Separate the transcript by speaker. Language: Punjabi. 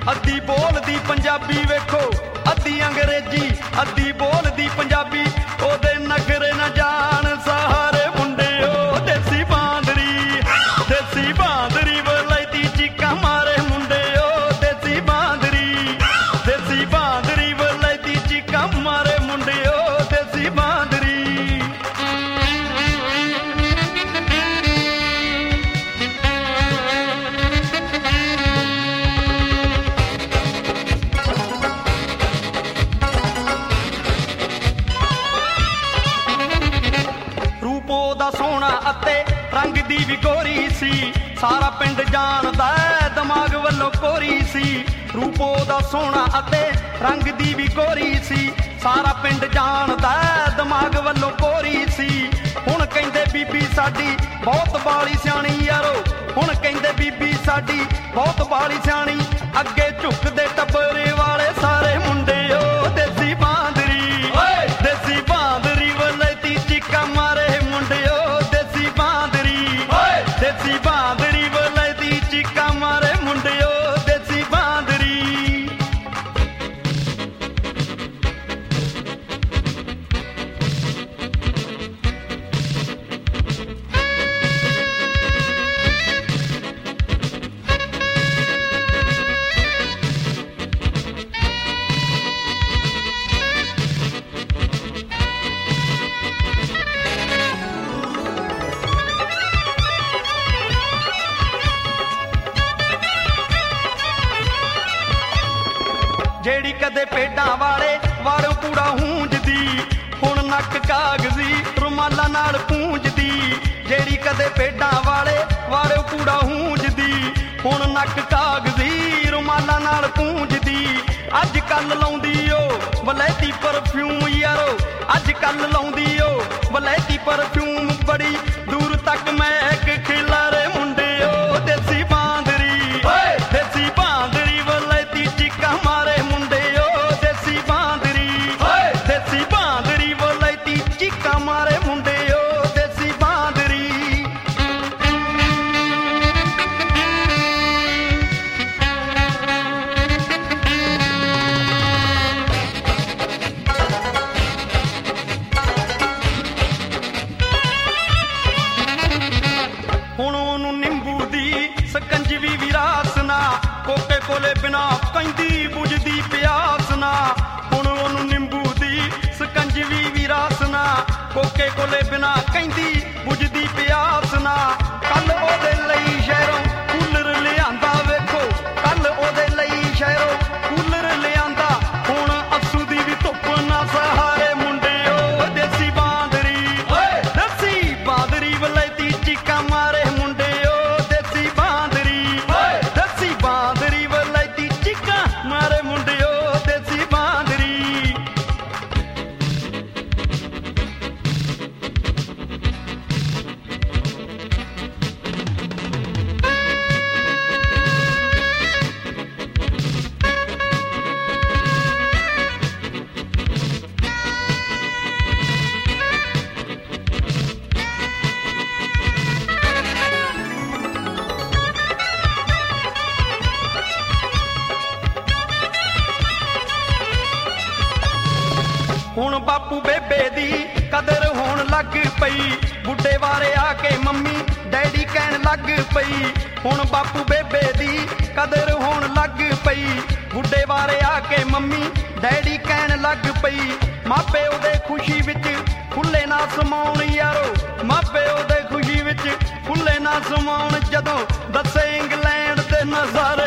Speaker 1: ਅੱਧੀ ਬੋਲਦੀ ਪੰਜਾਬੀ ਵੇਖੋ ਅੱਧੀ ਅੰਗਰੇਜ਼ੀ ਅੱਧੀ ਬੋਲਦੀ ਪੰਜਾਬੀ ਉਹਦੇ ਨਖਰੇ ਨਾ ਜਾਣ ਸਾਰੇ ਮੁੰਡਿਓ ਦੇਸੀ ਬਾਂਦਰੀ ਵਲੈਤੀ ਚੀਕਾਂ ਮਾਰੇ ਮੁੰਡਿਓ ਦੇਸੀ ਬਾਂਦਰੀ ਵਲੈਤੀ ਚੀਕਾਂ ਮਾਰੇ ਮੁੰਡਿਓ ਦੇਸੀ ਬਾਂਦਰੀ ਉਹਦਾ ਸੋਹਣਾ ਅਤੇ ਰੰਗ ਦੀ ਵੀ ਗੋਰੀ ਸੀ ਸਾਰਾ ਪਿੰਡ ਜਾਣਦਾ ਦਿਮਾਗ ਵੱਲੋਂ ਕੋਰੀ ਸੀ ਰੂਪ ਉਹਦਾ ਸੋਹਣਾ ਅਤੇ ਰੰਗ ਦੀ ਵੀ ਗੋਰੀ ਸੀ ਸਾਰਾ ਪਿੰਡ ਜਾਣਦਾ ਦਿਮਾਗ ਵੱਲੋਂ ਕੋਰੀ ਸੀ ਹੁਣ ਕਹਿੰਦੇ ਬੀਬੀ ਸਾਡੀ ਬਹੁਤ ਬਾਲੀ ਸਿਆਣੀ ਯਾਰੋ ਹੁਣ ਕਹਿੰਦੇ ਬੀਬੀ ਸਾਡੀ ਬਹੁਤ ਬਾਲੀ ਸਿਆਣੀ ਅੱਗੇ ਝੁਕਦੇ ਟੱਬਰੇ ਵਾਲੇ ਸਾਰੇ ਮੁੰਡਿਓ ਦੇਸੀ ਬਾਂਦਰੀ ਵਲੈਤੀ ਚੀਕਾਂ ਮਾਰੇ ਮੁੰਡਿਓ ਦੇਸੀ ਬਾਂਦਰੀ ਵਲੈਤੀ ਚੀਕਾਂ ਮਾਰੇ ਮੁੰਡਿਓ ਦੇਸੀ ਬਾਂਦਰੀ ਜਿਹੜੀ ਕਦੇ ਪੇਡਾਂ ਵਾਲੇ ਵਾਰੋਂ ਕੂੜਾ ਹੂੰਜਦੀ ਹੁਣ ਨੱਕ ਕਾਗਜ਼ੀ ਰੁਮਾਲਾਂ ਨਾਲ ਪੂੰਝਦੀ ਜਿਹੜੀ ਕਦੇ ਪੇਡਾਂ ਵਾਲੇ ਵਾਰੋਂ ਕੂੜਾ ਹੂੰਜਦੀ ਹੁਣ ਨੱਕ ਕਾਗਜ਼ੀ ਰੁਮਾਲਾਂ ਨਾਲ ਪੂੰਝਦੀ ਅੱਜ ਕੱਲ ਲਾਉਂਦੀ ਓ ਵਲੈਤੀ ਪਰਫਿਊਮ ਯਾਰੋ ਅੱਜ ਕੱਲ ਲਾਉਂਦੀ ਓ ਵਲੈਤੀ ਪਰਫਿਊਮ ਬੜੀ ਦੂਰ ਤੱਕ ਮਹਿਕ ਖਿਲਾਰੇ ਮੁੰਡਿਓ ਦੇਸੀ ਬਾਂਦਰੀ ਵਲੈਤੀ ਚੀਕਾਂ ਮਾਰੇ ਮੁੰਡਿਓ ਦੇਸੀ ਬਾਂਦਰੀ ਵਲੈਤੀ ਚੀਕਾਂ ਮਾਰੇ ਮੁੰਡਿਓ ਦੇਸੀ ਬਾਂਦਰੀ ਹੁਣ ਉਹਨੂੰ ਨਿੰਬੂ ਦੀ ਸਕੰਜਵੀ ਵੀ ਰਾਸ ਨਾ ਕੋਕੇ ਕੋਲੇ ਬਿਨਾ ਕਹਿੰਦੀ ਬੁਝਦੀ ਪਿਆਸ ਨਾ ਹੁਣ ਉਹਨੂੰ ਨਿੰਬੂ ਦੀ ਸਕੰਜਵੀ ਵੀ ਰਾਸ ਨਾ ਕੋਕੇ ਕੋਲੇ ਬਿਨਾ ਕਹਿੰਦੀ ਬੁਝਦੀ ਪਿਆਸ ਨਾ ਕੱਲ ਉਹਦੇ ਲਈ ਸ਼ਹਿਰੋਂ ਕੂਲਰ ਲਿਆਂਦਾ ਵੇਖੋ ਕੱਲ ਉਹਦੇ ਲਈ ਸ਼ਹਿਰੋਂ ਕੂਲਰ ਲਿਆਂਦਾ ਹੁਣ ਅੱਸੂ ਦੀ ਵੀ ਧੁੱਪ ਨਾ ਸਹਾਰੇ ਮੁੰਡਿਓ ਦੇਸੀ ਬਾਂਦਰੀ ਵਲੈਤੀ ਚੀਕਾਂ ਮਾਰੇ ਮੁੰਡਿਓ ਦੇਸੀ ਬਾਂਦਰੀ ਵਲੈਤੀ ਚੀਕਾਂ ਮਾਰੇ ਮੁੰਡਿਓ ਦੇਸੀ ਬਾਂਦਰੀ ਹੁਣ ਬਾਪੂ ਬੇਬੇ ਦੀ ਕਦਰ ਹੋਣ ਲੱਗ ਪਈ ਬੁੱਢੇ ਵਾਰੇ ਆ ਕੇ ਮੰਮੀ ਡੈਡੀ ਕਹਿਣ ਲੱਗ ਪਈ ਹੁਣ ਬਾਪੂ ਬੇਬੇ ਦੀ ਕਦਰ ਹੋਣ ਲੱਗ ਪਈ ਬੁੱਢੇ ਵਾਰੇ ਆ ਕੇ ਮੰਮੀ ਡੈਡੀ ਕਹਿਣ ਲੱਗ ਪਈ ਮਾਪੇ ਉਹਦੇ ਖੁਸ਼ੀ ਵਿੱਚ ਫੁੱਲੇ ਨਾ ਸਮਾਉਣ ਯਾਰੋ ਮਾਪੇ ਉਹਦੇ ਖੁਸ਼ੀ ਵਿੱਚ ਫੁੱਲੇ ਨਾ ਸਮਾਉਣ ਜਦੋਂ ਦੱਸੇ ਇੰਗਲੈਂਡ ਦੇ ਨਜ਼ਾਰੇ